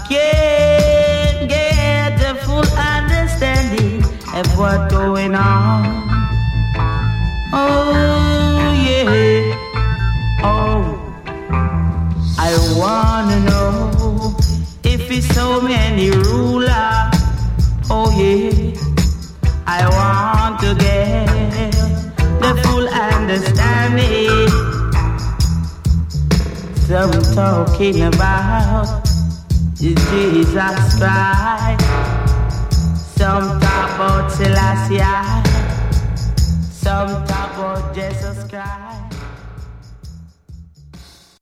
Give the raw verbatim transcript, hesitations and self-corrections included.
can't get a full understanding of what's going on. Oh yeah, oh, I wanna know if it's so many rulers. Oh yeah, I want to get the full understanding. Some talking about Jesus Christ, some talk about Selassie, some talk about Jesus Christ.